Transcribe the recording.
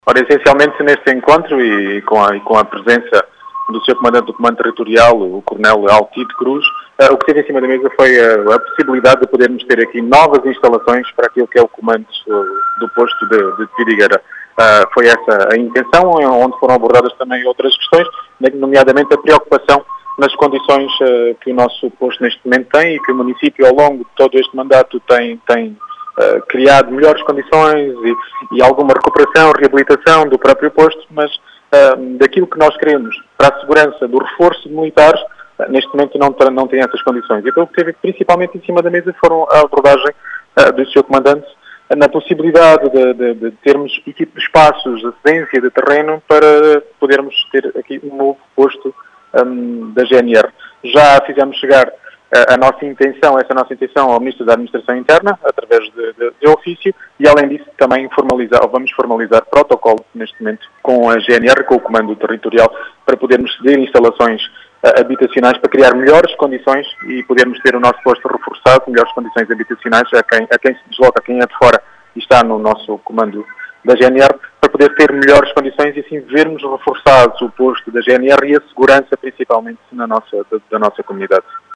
Ora, essencialmente neste encontro e com a presença do Sr. Comandante do Comando Territorial, o Coronel Altito Cruz, o que teve em cima da mesa foi a possibilidade de podermos ter aqui novas instalações para aquilo que é o comando do posto de Vidigueira. Foi essa a intenção, onde foram abordadas também outras questões, nomeadamente a preocupação nas condições que o nosso posto neste momento tem e que o município ao longo de todo este mandato tem criado melhores condições e alguma recuperação, reabilitação do próprio posto, mas daquilo que nós queremos para a segurança do reforço de militares, neste momento não tem essas condições. Então o que teve principalmente em cima da mesa foram a abordagem do Sr. Comandante na possibilidade de termos espaços de cedência de terreno para podermos ter aqui um novo posto da GNR. Já fizemos chegar essa nossa intenção ao Ministro da Administração Interna, através de ofício, e além disso também vamos formalizar protocolo neste momento com a GNR, com o Comando Territorial, para podermos ceder instalações habitacionais para criar melhores condições e podermos ter o nosso posto reforçado, melhores condições habitacionais a quem se desloca, a quem é de fora e está no nosso comando da GNR, para poder ter melhores condições e assim vermos reforçados o posto da GNR e a segurança principalmente da nossa comunidade.